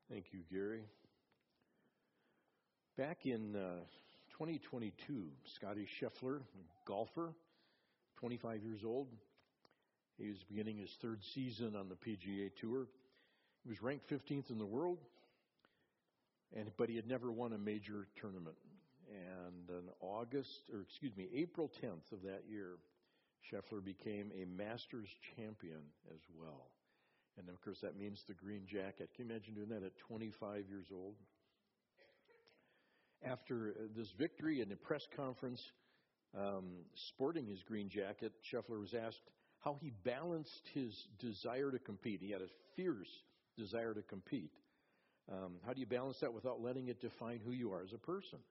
Thank you, Gary. Back in 2022, Scotty Scheffler, golfer, 25 years old, he was beginning his third season on the PGA Tour. He was ranked 15th in the world, but he had never won a major tournament. And on April 10th of that year, Scheffler became a Masters champion as well. And of course, that means the green jacket. Can you imagine doing that at 25 years old? After this victory in a press conference, sporting his green jacket, Scheffler was asked how he balanced his desire to compete. He had a fierce desire to compete. How do you balance that without letting it define who you are as a person?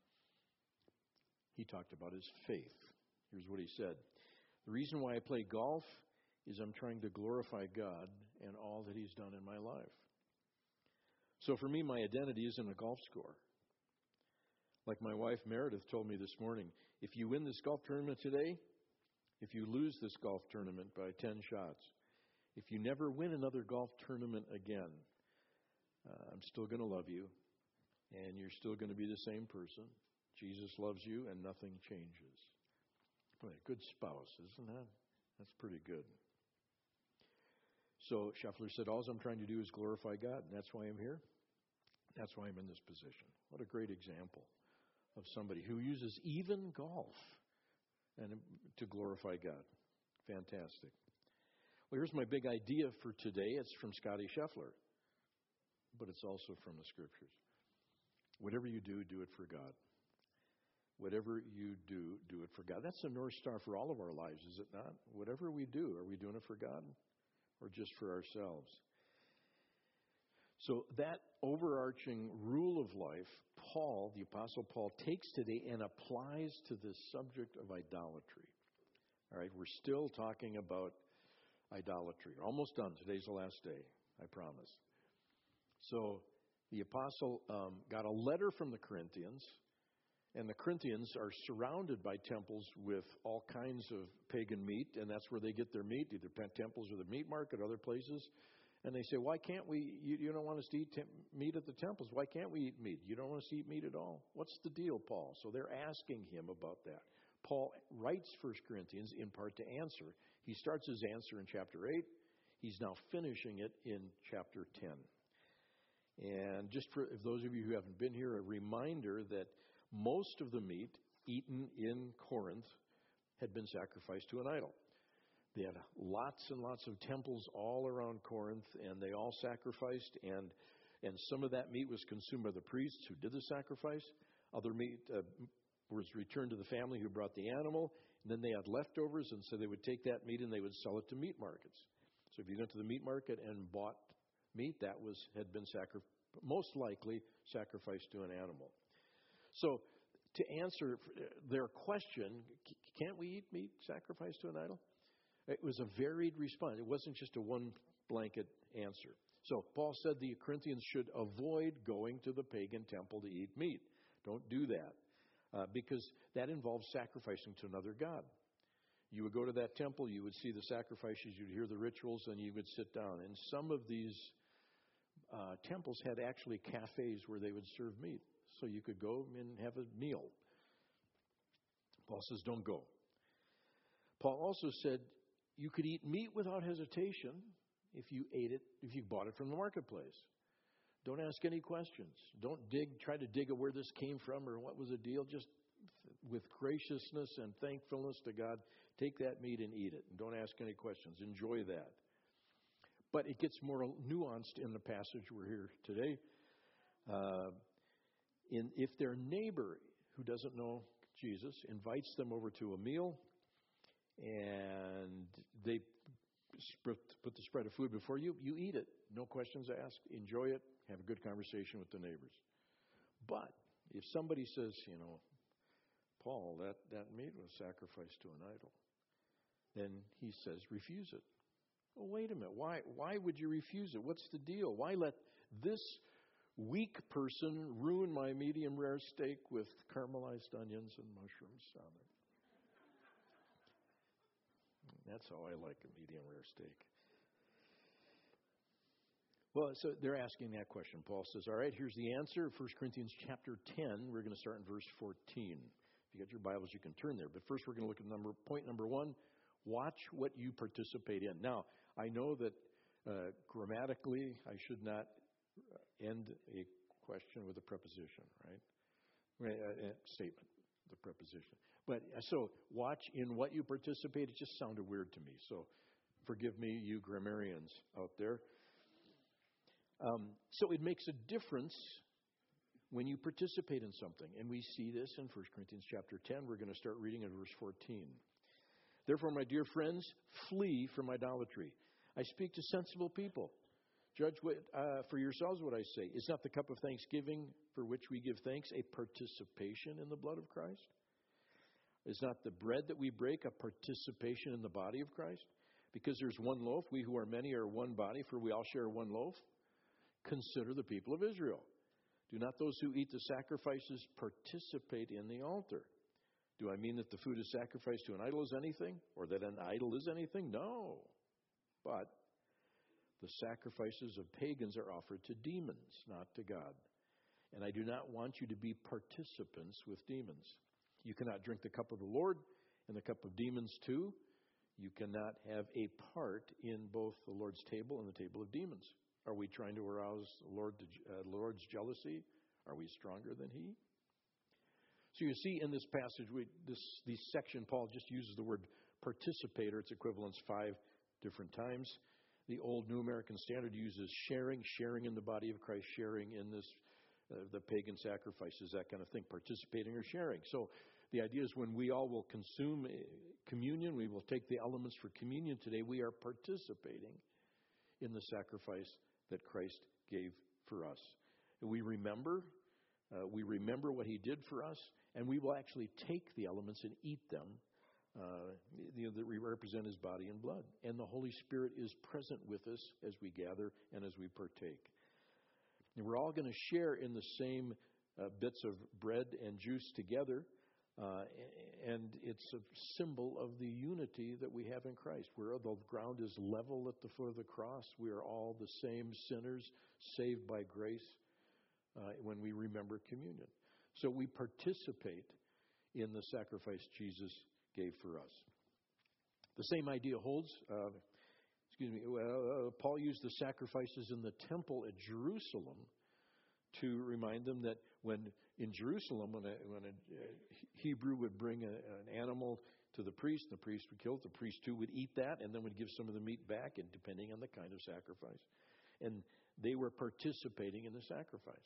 He talked about his faith. Here's what he said. The reason why I play golf is I'm trying to glorify God and all that He's done in my life. So for me, my identity isn't a golf score. Like my wife Meredith told me this morning, if you win this golf tournament today, if you lose this golf tournament by 10 shots, if you never win another golf tournament again, I'm still going to love you, and you're still going to be the same person. Jesus loves you, and nothing changes. Boy, a good spouse, isn't that? That's pretty good. So Scheffler said, all I'm trying to do is glorify God, and that's why I'm here. That's why I'm in this position. What a great example of somebody who uses even golf and to glorify God. Fantastic. Well, here's my big idea for today. It's from Scotty Scheffler, but it's also from the Scriptures. Whatever you do, do it for God. Whatever you do, do it for God. That's the North Star for all of our lives, is it not? Whatever we do, are we doing it for God or just for ourselves? So that overarching rule of life, Paul, the Apostle Paul, takes today and applies to this subject of idolatry. All right, we're still talking about idolatry. Almost done. Today's the last day, I promise. So the Apostle got a letter from the Corinthians, and the Corinthians are surrounded by temples with all kinds of pagan meat, and that's where they get their meat, either temples or the meat market, other places. And they say, why can't we, you don't want us to eat meat at the temples. Why can't we eat meat? You don't want us to eat meat at all? What's the deal, Paul? So they're asking him about that. Paul writes 1 Corinthians in part to answer. He starts his answer in chapter 8. He's now finishing it in chapter 10. And just for those of you who haven't been here, a reminder that most of the meat eaten in Corinth had been sacrificed to an idol. They had lots and lots of temples all around Corinth, and they all sacrificed, and some of that meat was consumed by the priests who did the sacrifice. Other meat was returned to the family who brought the animal, and then they had leftovers, and so they would take that meat and they would sell it to meat markets. So if you went to the meat market and bought meat, that had been most likely sacrificed to an animal. So to answer their question, can't we eat meat sacrificed to an idol? It was a varied response. It wasn't just a one blanket answer. So Paul said the Corinthians should avoid going to the pagan temple to eat meat. Don't do that because that involves sacrificing to another god. You would go to that temple, you would see the sacrifices, you'd hear the rituals, and you would sit down. And some of these temples had actually cafes where they would serve meat. So you could go and have a meal. Paul says, don't go. Paul also said, you could eat meat without hesitation if you ate it, if you bought it from the marketplace. Don't ask any questions. Don't try to dig at where this came from or what was the deal. Just with graciousness and thankfulness to God, take that meat and eat it. And don't ask any questions. Enjoy that. But it gets more nuanced in the passage we're here today. If their neighbor who doesn't know Jesus invites them over to a meal, and they put the spread of food before you, you eat it. No questions asked. Enjoy it. Have a good conversation with the neighbors. But if somebody says, Paul, that meat was sacrificed to an idol, then he says, refuse it. Well, wait a minute. Why would you refuse it? What's the deal? Why let this weak person ruin my medium rare steak with caramelized onions and mushrooms on it? That's how I like a medium rare steak. Well, so they're asking that question. Paul says, all right, here's the answer. 1 Corinthians chapter 10, we're going to start in verse 14. If you got your Bibles, you can turn there. But first, we're going to look at point number 1. Watch what you participate in. Now, I know that grammatically, I should not end a question with a preposition, right? A statement, the preposition. But so watch in what you participate. It just sounded weird to me. So forgive me, you grammarians out there. So it makes a difference when you participate in something. And we see this in 1 Corinthians chapter 10. We're going to start reading in verse 14. Therefore, my dear friends, flee from idolatry. I speak to sensible people. Judge for yourselves what I say. Is not the cup of thanksgiving for which we give thanks a participation in the blood of Christ? Is not the bread that we break a participation in the body of Christ? Because there's one loaf, we who are many are one body, for we all share one loaf. Consider the people of Israel. Do not those who eat the sacrifices participate in the altar? Do I mean that the food is sacrificed to an idol is anything? Or that an idol is anything? No. But the sacrifices of pagans are offered to demons, not to God. And I do not want you to be participants with demons. You cannot drink the cup of the Lord and the cup of demons too. You cannot have a part in both the Lord's table and the table of demons. Are we trying to arouse the Lord's jealousy? Are we stronger than He? So you see in this passage, this section, Paul just uses the word participate, or its equivalents 5 different times. The old New American Standard uses sharing in the body of Christ, sharing in this the pagan sacrifices, that kind of thing, participating or sharing. So the idea is when we all will consume communion, we will take the elements for communion today, we are participating in the sacrifice that Christ gave for us. And we remember what He did for us, and we will actually take the elements and eat them that we represent His body and blood. And the Holy Spirit is present with us as we gather and as we partake. And we're all going to share in the same bits of bread and juice together, and it's a symbol of the unity that we have in Christ. Where the ground is level at the foot of the cross, we are all the same sinners, saved by grace when we remember communion. So we participate in the sacrifice Jesus gave for us. The same idea holds. Paul used the sacrifices in the temple at Jerusalem to remind them that when in Jerusalem, when a Hebrew would bring an animal to the priest would kill it. The priest too would eat that and then would give some of the meat back, and depending on the kind of sacrifice. And they were participating in the sacrifice.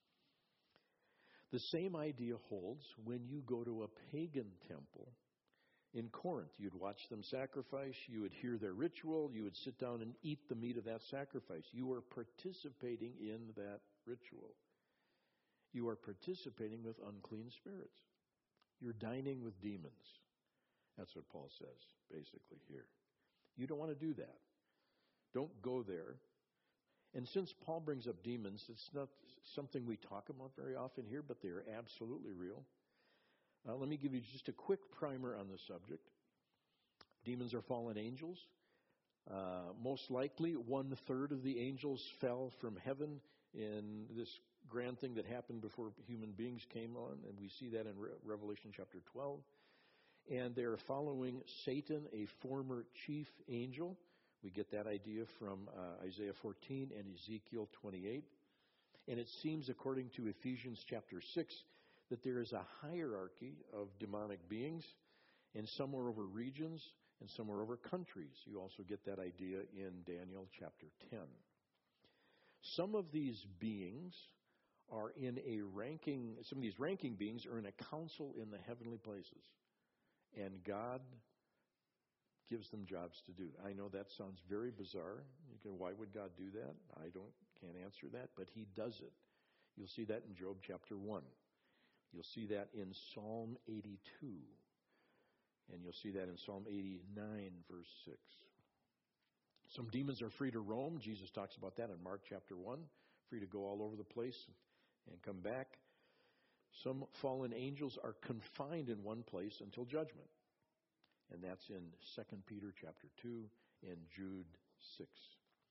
The same idea holds when you go to a pagan temple in Corinth. You'd watch them sacrifice, you would hear their ritual, you would sit down and eat the meat of that sacrifice. You are participating in that ritual. You are participating with unclean spirits. You're dining with demons. That's what Paul says, basically, here. You don't want to do that. Don't go there. And since Paul brings up demons, it's not something we talk about very often here, but they are absolutely real. Let me give you just a quick primer on the subject. Demons are fallen angels. Most likely, 1/3 of the angels fell from heaven in this grand thing that happened before human beings came on, and we see that in Revelation chapter 12. And they're following Satan, a former chief angel. We get that idea from Isaiah 14 and Ezekiel 28. And it seems, according to Ephesians chapter 6, that there is a hierarchy of demonic beings, and some are over regions, and some are over countries. You also get that idea in Daniel chapter 10. Some of these beings are in a ranking, some of these ranking beings are in a council in the heavenly places, and God gives them jobs to do. I know that sounds very bizarre. Why would God do that? I can't answer that, but He does it. You'll see that in Job chapter 1. You'll see that in Psalm 82. And you'll see that in Psalm 89, verse 6. Some demons are free to roam. Jesus talks about that in Mark chapter 1. Free to go all over the place and come back. Some fallen angels are confined in one place until judgment. And that's in 2 Peter chapter 2 and Jude 6.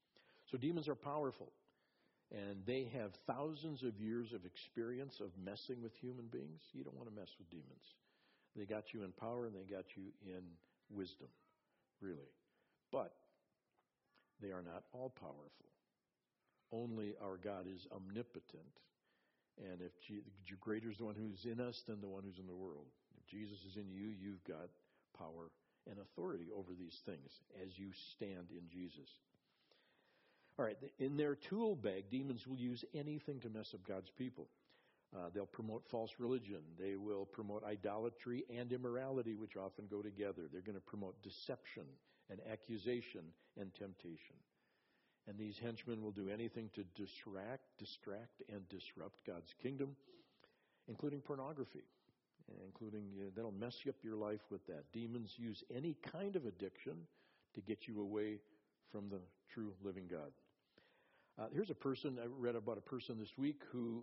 So demons are powerful, and they have thousands of years of experience of messing with human beings. You don't want to mess with demons. They got you in power, and they got you in wisdom, really. But they are not all powerful. Only our God is omnipotent. And if greater is the one who's in us than the one who's in the world. If Jesus is in you, you've got power and authority over these things as you stand in Jesus. All right, in their tool bag, demons will use anything to mess up God's people. They'll promote false religion. They will promote idolatry and immorality, which often go together. They're going to promote deception and accusation and temptation. And these henchmen will do anything to distract, and disrupt God's kingdom, including pornography. That'll mess up your life with that. Demons use any kind of addiction to get you away from the true living God. Here's a person, I read about a person this week who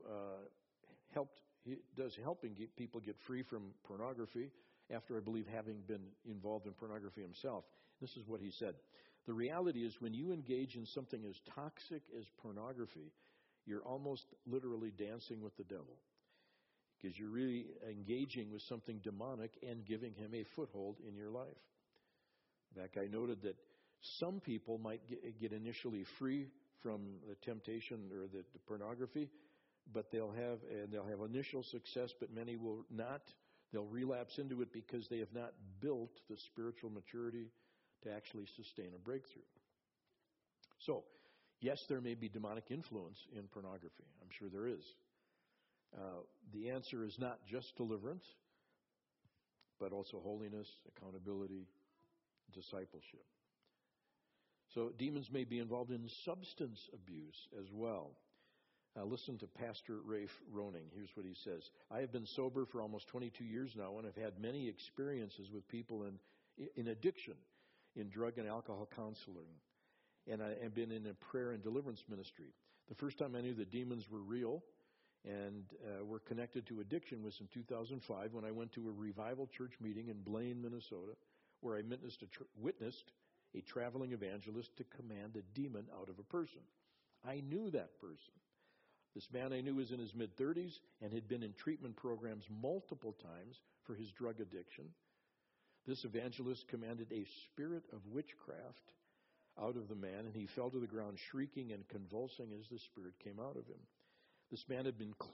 does helping people get free from pornography after, I believe, having been involved in pornography himself. This is what he said. The reality is when you engage in something as toxic as pornography, you're almost literally dancing with the devil, because you're really engaging with something demonic and giving him a foothold in your life. That guy noted that some people might get initially free from the temptation or the pornography, but they'll have initial success, but many will not. They'll relapse into it because they have not built the spiritual maturity to actually sustain a breakthrough. So, yes, there may be demonic influence in pornography. I'm sure there is. The answer is not just deliverance, but also holiness, accountability, discipleship. So demons may be involved in substance abuse as well. Listen to Pastor Rafe Roning. Here's what he says. I have been sober for almost 22 years now, and I've had many experiences with people in addiction, in drug and alcohol counseling. And I have been in a prayer and deliverance ministry. The first time I knew the demons were real and were connected to addiction was in 2005 when I went to a revival church meeting in Blaine, Minnesota, where I witnessed a traveling evangelist to command a demon out of a person. I knew that person. This man I knew was in his mid-30s and had been in treatment programs multiple times for his drug addiction. This evangelist commanded a spirit of witchcraft out of the man, and he fell to the ground shrieking and convulsing as the spirit came out of him. This man has been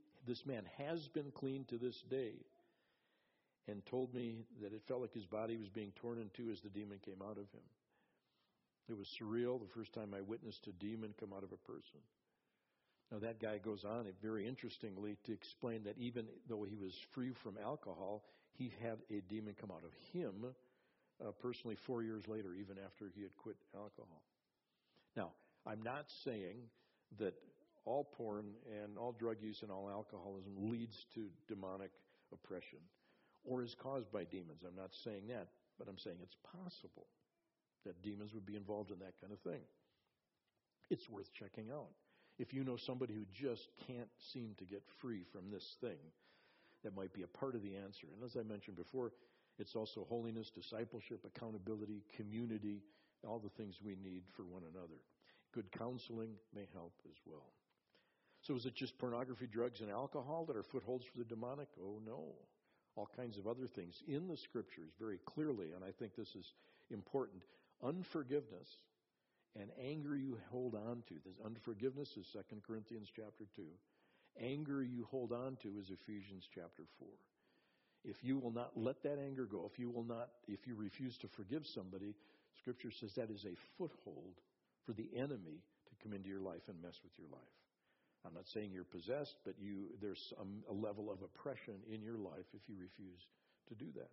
clean to this day, and told me that it felt like his body was being torn in two as the demon came out of him. It was surreal, the first time I witnessed a demon come out of a person. Now that guy goes on, very interestingly, to explain that even though he was free from alcohol, he had a demon come out of him personally 4 years later, even after he had quit alcohol. Now, I'm not saying that all porn and all drug use and all alcoholism leads to demonic oppression or is caused by demons. I'm not saying that, but I'm saying it's possible that demons would be involved in that kind of thing. It's worth checking out. If you know somebody who just can't seem to get free from this thing, that might be a part of the answer. And as I mentioned before, it's also holiness, discipleship, accountability, community, all the things we need for one another. Good counseling may help as well. So is it just pornography, drugs, and alcohol that are footholds for the demonic? Oh, no. All kinds of other things in the Scriptures very clearly, and I think this is important. Unforgiveness and anger you hold on to. This unforgiveness is 2 Corinthians chapter 2. Anger you hold on to is Ephesians chapter 4. If you will not let that anger go, if you refuse to forgive somebody, Scripture says that is a foothold for the enemy to come into your life and mess with your life. I'm not saying you're possessed, but there's a level of oppression in your life if you refuse to do that.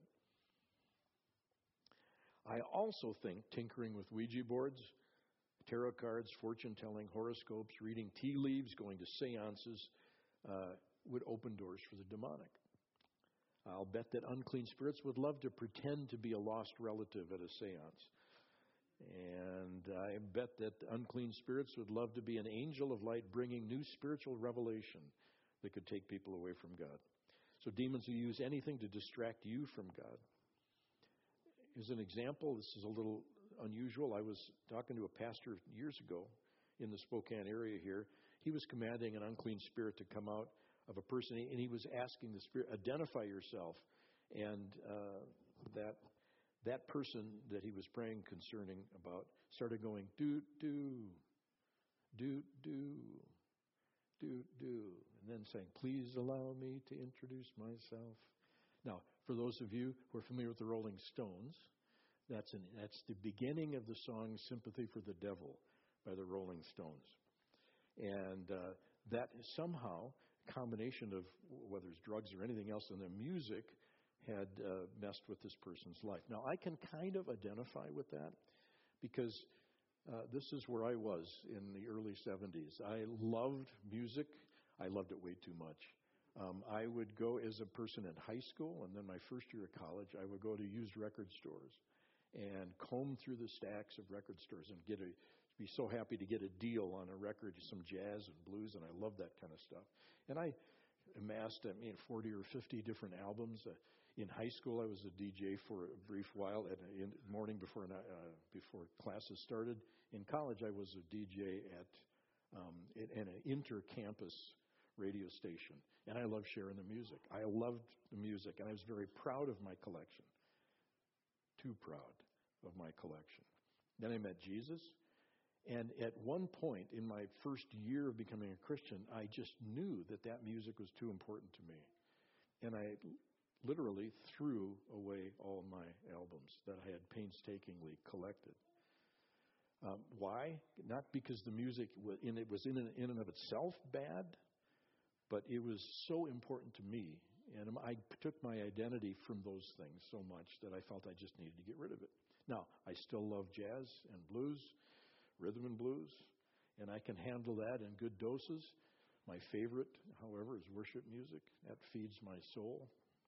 I also think tinkering with Ouija boards, tarot cards, fortune-telling, horoscopes, reading tea leaves, going to seances would open doors for the demonic. I'll bet that unclean spirits would love to pretend to be a lost relative at a seance. And I bet that unclean spirits would love to be an angel of light bringing new spiritual revelation that could take people away from God. So demons will use anything to distract you from God. As an example, this is a little unusual. I was talking to a pastor years ago in the Spokane area here. He was commanding an unclean spirit to come out of a person, and he was asking the spirit, identify yourself. And that person that he was praying concerning about started going, do, and then saying, please allow me to introduce myself. Now, for those of you who are familiar with the Rolling Stones, that's the beginning of the song Sympathy for the Devil by the Rolling Stones. And that somehow, a combination of whether it's drugs or anything else in the music, had messed with this person's life. Now, I can kind of identify with that because this is where I was in the early 70s. I loved music. I loved it way too much. I would go as a person in high school, and then my first year of college, I would go to used record stores and comb through the stacks of record stores and be so happy to get a deal on a record, some jazz and blues, and I loved that kind of stuff. And I amassed, 40 or 50 different albums. In high school, I was a DJ for a brief while in the morning before classes started. In college, I was a DJ at an inter-campus radio station, and I loved sharing the music. I loved the music, and I was very proud of my collection. Too proud of my collection. Then I met Jesus, and at one point in my first year of becoming a Christian, I just knew that music was too important to me. And I literally threw away all my albums that I had painstakingly collected. Why? Not because the music was in and of itself bad, but it was so important to me. And I took my identity from those things so much that I felt I just needed to get rid of it. Now, I still love jazz and blues, rhythm and blues, and I can handle that in good doses. My favorite, however, is worship music. That feeds my soul.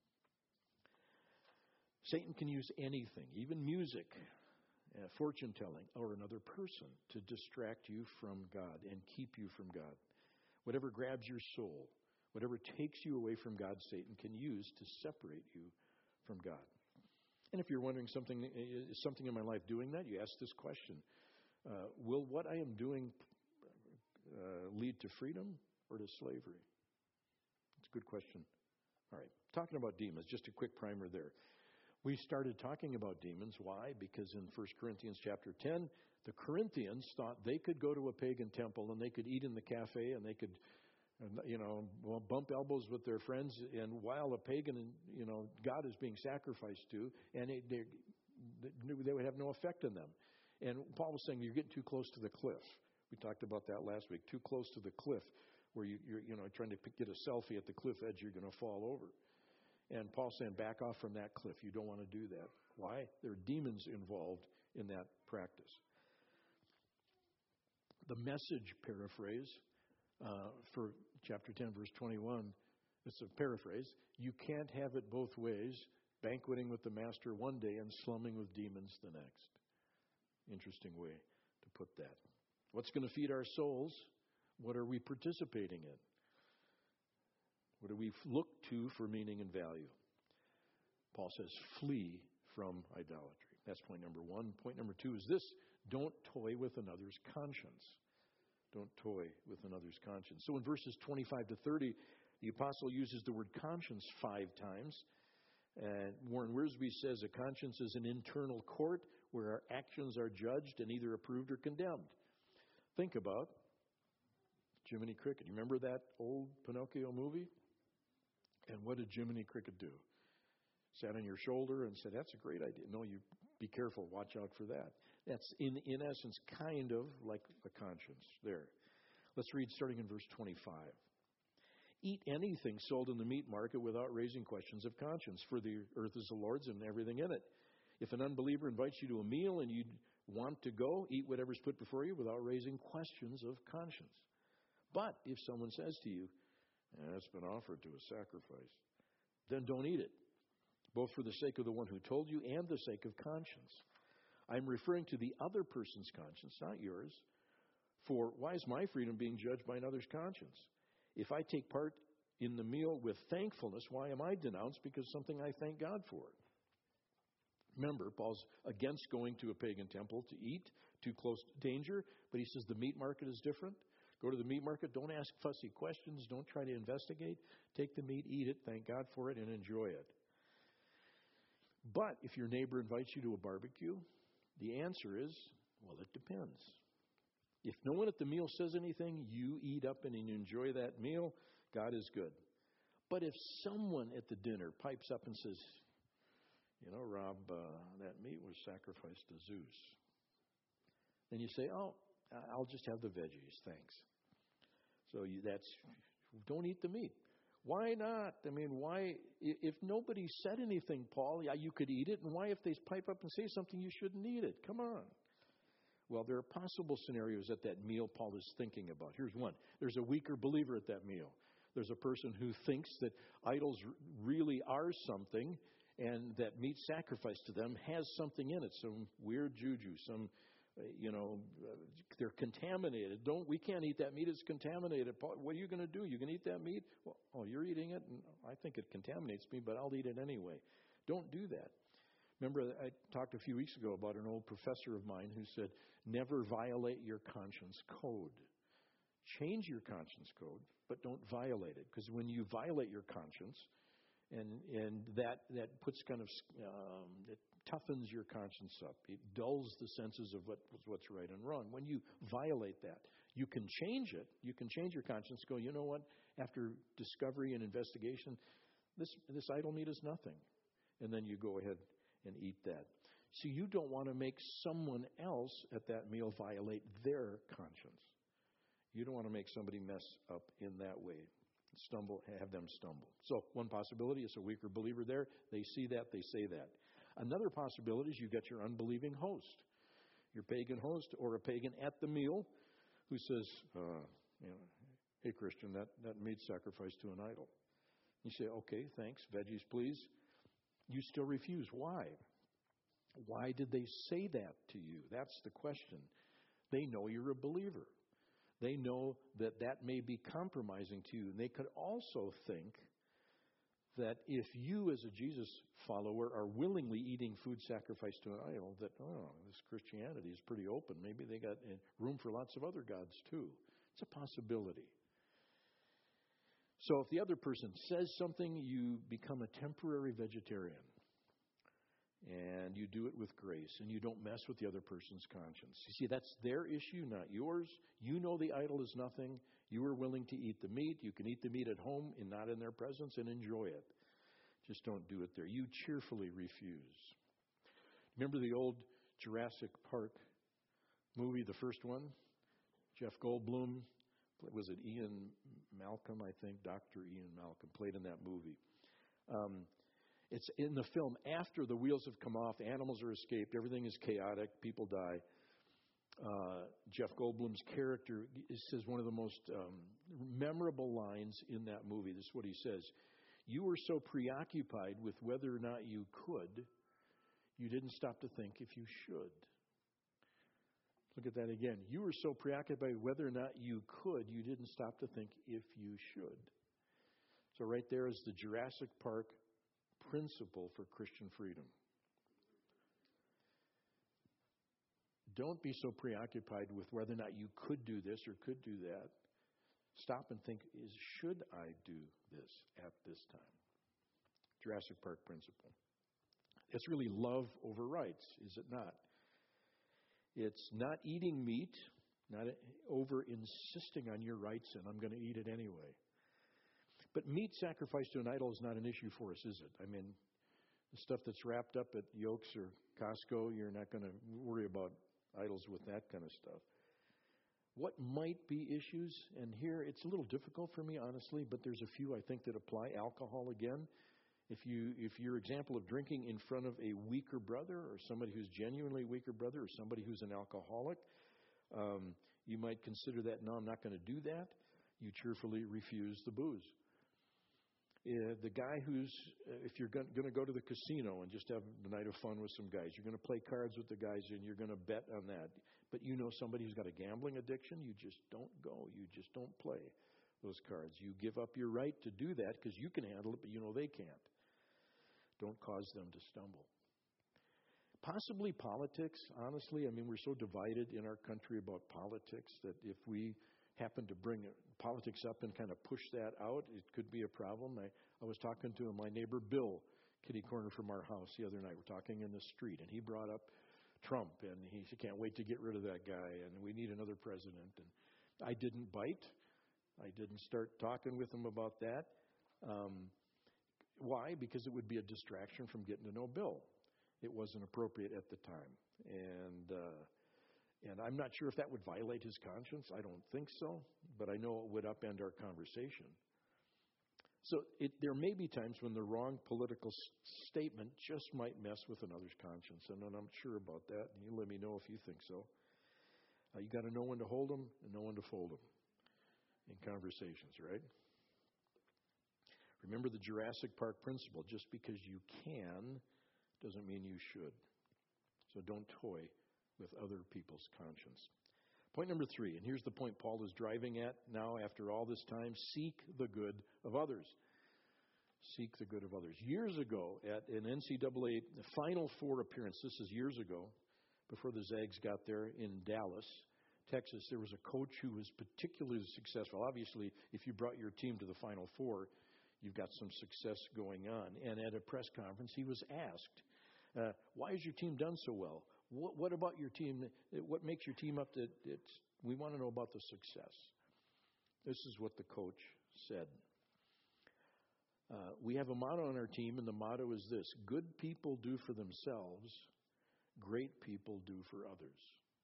Satan can use anything, even music, fortune-telling, or another person to distract you from God and keep you from God. Whatever grabs your soul, whatever takes you away from God, Satan can use to separate you from God. And if you're wondering is something in my life doing that, you ask this question. Will what I am doing lead to freedom or to slavery? It's a good question. All right, talking about demons, just a quick primer there. We started talking about demons. Why? Because in 1 Corinthians chapter 10, the Corinthians thought they could go to a pagan temple and they could eat in the cafe and they could, bump elbows with their friends. And while a pagan, God is being sacrificed to, and they would have no effect on them. And Paul was saying, you're getting too close to the cliff. We talked about that last week. Too close to the cliff, where you're trying to get a selfie at the cliff edge, you're going to fall over. And Paul's saying, back off from that cliff. You don't want to do that. Why? There are demons involved in that practice. The Message paraphrase for chapter 10, verse 21, it's a paraphrase. You can't have it both ways, banqueting with the master one day and slumming with demons the next. Interesting way to put that. What's going to feed our souls? What are we participating in? What do we look to for meaning and value? Paul says, flee from idolatry. That's point number one. Point number two is this: don't toy with another's conscience. Don't toy with another's conscience. So in verses 25 to 30, the apostle uses the word conscience 5 times. Warren Wiersbe says a conscience is an internal court where our actions are judged and either approved or condemned. Think about Jiminy Cricket. You remember that old Pinocchio movie? And what did Jiminy Cricket do? Sat on your shoulder and said, that's a great idea. No, you be careful. Watch out for that. That's in essence kind of like a conscience there. Let's read starting in verse 25. Eat anything sold in the meat market without raising questions of conscience, for the earth is the Lord's and everything in it. If an unbeliever invites you to a meal and you want to go, eat whatever's put before you without raising questions of conscience. But if someone says to you, it's been offered to a sacrifice, then don't eat it, both for the sake of the one who told you and the sake of conscience. I'm referring to the other person's conscience, not yours. For why is my freedom being judged by another's conscience? If I take part in the meal with thankfulness, why am I denounced because something I thank God for? Remember, Paul's against going to a pagan temple to eat, too close to danger, but he says the meat market is different. Go to the meat market, don't ask fussy questions, don't try to investigate. Take the meat, eat it, thank God for it, and enjoy it. But if your neighbor invites you to a barbecue, the answer is, well, it depends. If no one at the meal says anything, you eat up and you enjoy that meal, God is good. But if someone at the dinner pipes up and says, you know, Rob, that meat was sacrificed to Zeus, then you say, oh, I'll just have the veggies, thanks. So don't eat the meat. Why not? I mean, why? If nobody said anything, Paul, yeah, you could eat it. And why if they pipe up and say something, you shouldn't eat it? Come on. Well, there are possible scenarios at that meal Paul is thinking about. Here's one. There's a weaker believer at that meal. There's a person who thinks that idols really are something and that meat sacrificed to them has something in it, some weird juju, some, they're contaminated. We can't eat that meat. It's contaminated. Paul, what are you going to do? You going to eat that meat? Well, oh, you're eating it? And I think it contaminates me, but I'll eat it anyway. Don't do that. Remember, I talked a few weeks ago about an old professor of mine who said, never violate your conscience code. Change your conscience code, but don't violate it. Because when you violate your conscience, and that puts kind of, it toughens your conscience up. It dulls the senses of what's right and wrong. When you violate that, you can change it. You can change your conscience, go, you know what, after discovery and investigation, this idol meat is nothing. And then you go ahead and eat that. So you don't want to make someone else at that meal violate their conscience. You don't want to make somebody mess up in that way, have them stumble. So one possibility is a weaker believer there. They see that, they say that. Another possibility is you got your unbelieving host, your pagan host or a pagan at the meal who says, hey, Christian, that meat's sacrificed to an idol. You say, okay, thanks, veggies, please. You still refuse. Why? Why did they say that to you? That's the question. They know you're a believer. They know that may be compromising to you. And they could also think that if you as a Jesus follower are willingly eating food sacrificed to an idol, that, this Christianity is pretty open. Maybe they got room for lots of other gods too. It's a possibility. So if the other person says something, you become a temporary vegetarian. And you do it with grace. And you don't mess with the other person's conscience. You see, that's their issue, not yours. You know the idol is nothing. You are willing to eat the meat. You can eat the meat at home and not in their presence and enjoy it. Just don't do it there. You cheerfully refuse. Remember the old Jurassic Park movie, the first one? Jeff Goldblum. Was it Ian Malcolm, I think? Dr. Ian Malcolm played in that movie. It's in the film after the wheels have come off, animals are escaped, everything is chaotic, people die. Jeff Goldblum's character says one of the most memorable lines in that movie. This is what he says. You were so preoccupied with whether or not you could, you didn't stop to think if you should. Look at that again. You were so preoccupied whether or not you could, you didn't stop to think if you should. So right there is the Jurassic Park principle for Christian freedom. Don't be so preoccupied with whether or not you could do this or could do that. Stop and think, should I do this at this time? Jurassic Park principle. It's really love over rights, is it not? It's not eating meat, not over insisting on your rights, and I'm going to eat it anyway. But meat sacrificed to an idol is not an issue for us, is it? I mean, the stuff that's wrapped up at Yokes or Costco, you're not going to worry about idols with that kind of stuff. What might be issues? And here, it's a little difficult for me, honestly, but there's a few I think that apply. Alcohol again. If your example of drinking in front of a weaker brother or somebody who's genuinely weaker brother or somebody who's an alcoholic, you might consider that, no, I'm not going to do that. You cheerfully refuse the booze. The guy if you're going to go to the casino and just have a night of fun with some guys, you're going to play cards with the guys and you're going to bet on that. But you know somebody who's got a gambling addiction, you just don't go. You just don't play those cards. You give up your right to do that because you can handle it, but you know they can't. Don't cause them to stumble. Possibly politics, honestly. I mean, we're so divided in our country about politics that if we happen to bring politics up and kind of push that out, it could be a problem. I was talking to my neighbor Bill, kitty corner from our house the other night. We're talking in the street, and he brought up Trump, and he said, can't wait to get rid of that guy, and we need another president. And I didn't bite. I didn't start talking with him about that. Why? Because it would be a distraction from getting to know Bill. It wasn't appropriate at the time. And I'm not sure if that would violate his conscience. I don't think so, but I know it would upend our conversation. So there may be times when the wrong political statement just might mess with another's conscience, and I'm not sure about that. And you let me know if you think so. You got to know when to hold them and know when to fold them in conversations, right? Remember the Jurassic Park principle. Just because you can doesn't mean you should. So don't toy with other people's conscience. Point number 3, and here's the point Paul is driving at now after all this time: seek the good of others. Seek the good of others. Years ago, at an NCAA Final Four appearance, this is years ago, before the Zags got there in Dallas, Texas, there was a coach who was particularly successful. Obviously, if you brought your team to the Final Four, you've got some success going on. And at a press conference, he was asked, why has your team done so well? What about your team? What makes your team up to it? We want to know about the success. This is what the coach said. We have a motto on our team, and the motto is this: good people do for themselves, great people do for others.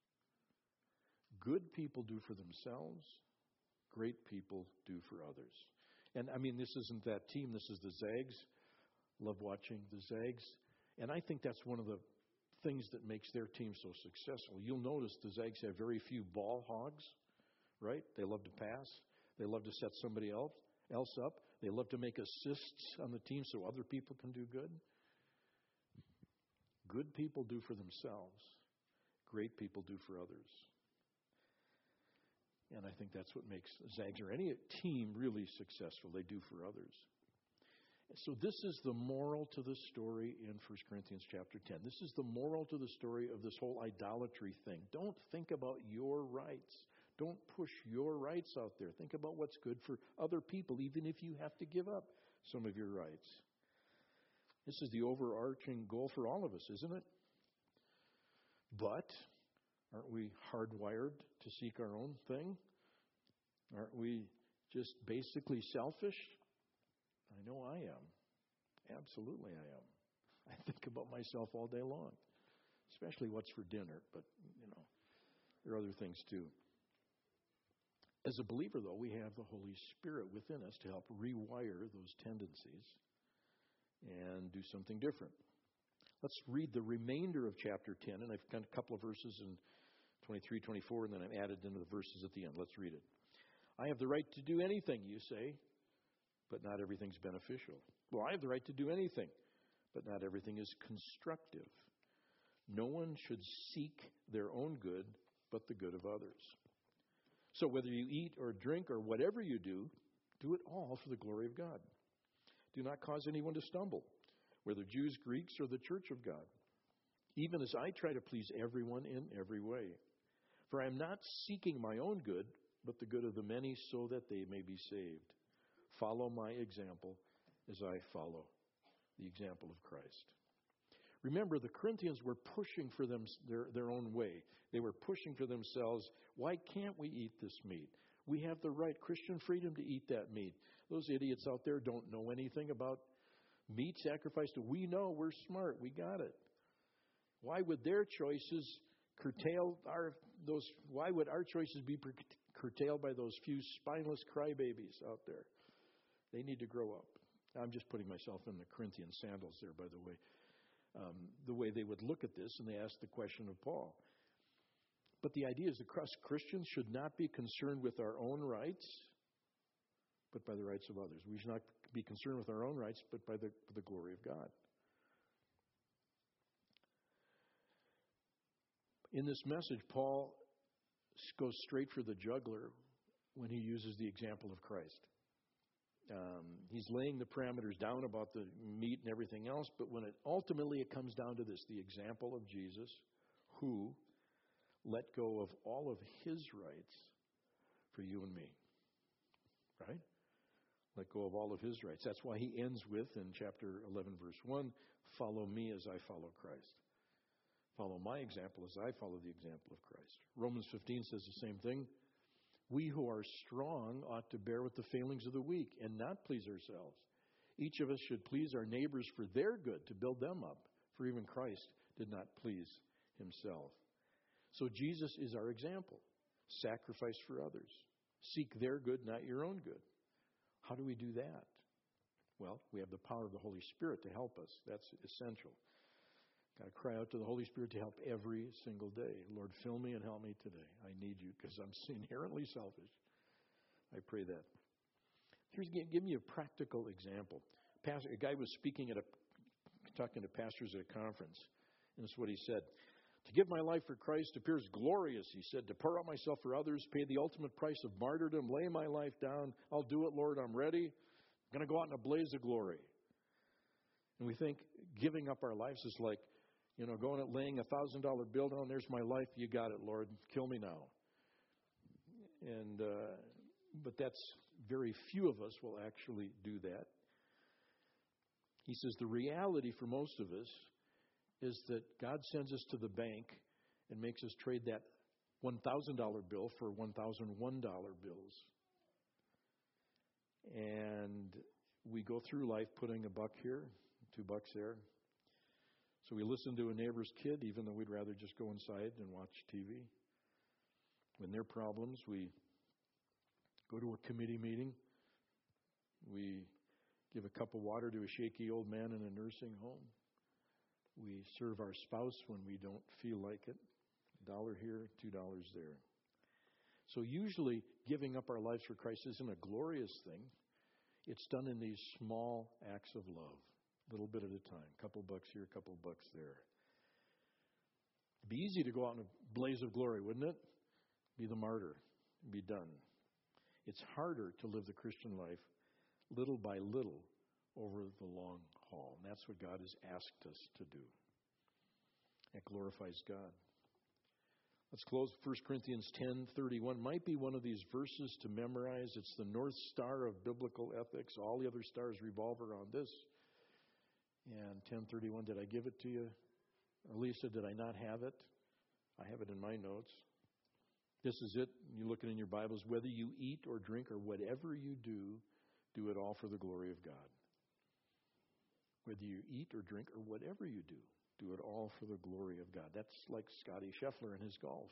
Good people do for themselves, great people do for others. And I mean, this isn't that team, this is the Zags. Love watching the Zags. And I think that's one of the things that makes their team so successful. You'll notice the Zags have very few ball hogs, right? They love to pass. They love to set somebody else up. They love to make assists on the team so other people can do good. Good people do for themselves. Great people do for others. And I think that's what makes Zags or any team really successful. They do for others. So this is the moral to the story in 1 Corinthians chapter 10. This is the moral to the story of this whole idolatry thing. Don't think about your rights. Don't push your rights out there. Think about what's good for other people, even if you have to give up some of your rights. This is the overarching goal for all of us, isn't it? But aren't we hardwired to seek our own thing? Aren't we just basically selfish? I know I am. Absolutely I am. I think about myself all day long, especially what's for dinner, but, there are other things too. As a believer, though, we have the Holy Spirit within us to help rewire those tendencies and do something different. Let's read the remainder of chapter 10, and I've got a couple of verses in 23, 24, and then I've added into the verses at the end. Let's read it. I have the right to do anything, you say, but not everything's beneficial. Well, I have the right to do anything, but not everything is constructive. No one should seek their own good, but the good of others. So whether you eat or drink or whatever you do, do it all for the glory of God. Do not cause anyone to stumble, whether Jews, Greeks, or the church of God, even as I try to please everyone in every way. For I am not seeking my own good, but the good of the many, so that they may be saved. Follow my example as I follow the example of Christ. Remember, the Corinthians were pushing for their own way. They were pushing for themselves. Why can't we eat this meat? We have the right, Christian freedom, to eat that meat. Those idiots out there don't know anything about meat sacrificed. We know, we're smart, we got it. Why would their choices curtail why would our choices be curtailed by those few spineless crybabies out there? They need to grow up. I'm just putting myself in the Corinthian sandals there, by the way. The way they would look at this, and they ask the question of Paul. But the idea is that Christians should not be concerned with our own rights, but by the rights of others. We should not be concerned with our own rights, but by the glory of God. In this message, Paul goes straight for the jugular when he uses the example of Christ. He's laying the parameters down about the meat and everything else, but when it comes down to this, the example of Jesus, who let go of all of his rights for you and me. Right? Let go of all of his rights. That's why he ends with, in chapter 11, verse 1, follow me as I follow Christ. Follow my example as I follow the example of Christ. Romans 15 says the same thing. We who are strong ought to bear with the failings of the weak and not please ourselves. Each of us should please our neighbors for their good, to build them up. For even Christ did not please himself. So Jesus is our example. Sacrifice for others. Seek their good, not your own good. How do we do that? Well, we have the power of the Holy Spirit to help us. That's essential. Got to cry out to the Holy Spirit to help every single day. Lord, fill me and help me today. I need you because I'm inherently selfish. I pray that. Give me a practical example. A guy was talking to pastors at a conference, and this is what he said. To give my life for Christ appears glorious, he said. To pour out myself for others, pay the ultimate price of martyrdom, lay my life down. I'll do it, Lord. I'm ready. I'm going to go out in a blaze of glory. And we think giving up our lives is like, going and laying $1,000 bill down. There's my life. You got it, Lord. Kill me now. But that's very few of us will actually do that. He says the reality for most of us is that God sends us to the bank and makes us trade that $1,000 bill for $1,001 bills. And we go through life putting $1 here, $2 there. So we listen to a neighbor's kid, even though we'd rather just go inside and watch TV. When there are problems, we go to a committee meeting. We give a cup of water to a shaky old man in a nursing home. We serve our spouse when we don't feel like it. $1 here, $2 there. So usually giving up our lives for Christ isn't a glorious thing. It's done in these small acts of love, a little bit at a time. A couple bucks here, a couple bucks there. It'd be easy to go out in a blaze of glory, wouldn't it? Be the martyr. Be done. It's harder to live the Christian life little by little over the long haul. And that's what God has asked us to do. That glorifies God. Let's close. 1 Corinthians 10:31 might be one of these verses to memorize. It's the North Star of biblical ethics. All the other stars revolve around this. And 10:31, did I give it to you? Elisa, did I not have it? I have it in my notes. This is it. You look in your Bibles. Whether you eat or drink or whatever you do it all for the glory of God. Whether you eat or drink or whatever you do it all for the glory of God. That's like Scotty Scheffler and his golf.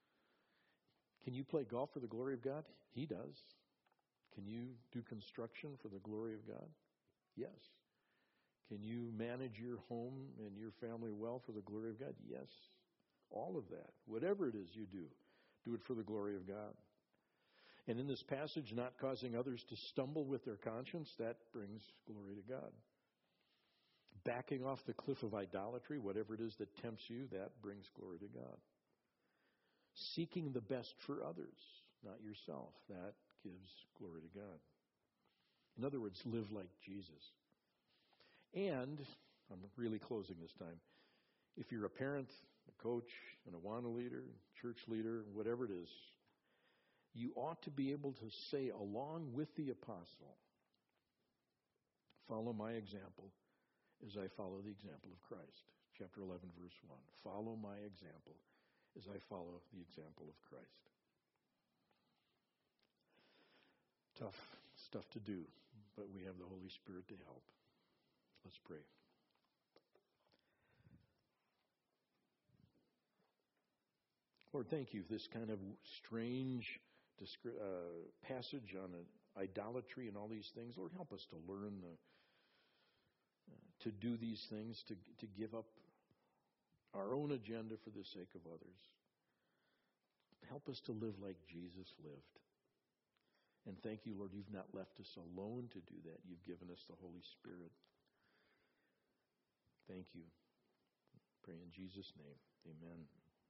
Can you play golf for the glory of God? He does. Can you do construction for the glory of God? Yes. Can you manage your home and your family well for the glory of God? Yes. All of that. Whatever it is you do it for the glory of God. And in this passage, not causing others to stumble with their conscience, that brings glory to God. Backing off the cliff of idolatry, whatever it is that tempts you, that brings glory to God. Seeking the best for others, not yourself, that gives glory to God. In other words, live like Jesus. And, I'm really closing this time, if you're a parent, a coach, an Awana leader, church leader, whatever it is, you ought to be able to say along with the apostle, follow my example as I follow the example of Christ. Chapter 11, verse 1. Follow my example as I follow the example of Christ. Tough stuff to do, but we have the Holy Spirit to help. Let's pray. Lord, thank you for this kind of strange passage on idolatry and all these things. Lord, help us to learn to do these things, to give up our own agenda for the sake of others. Help us to live like Jesus lived. And thank you, Lord, you've not left us alone to do that. You've given us the Holy Spirit. Thank you. Pray in Jesus' name. Amen.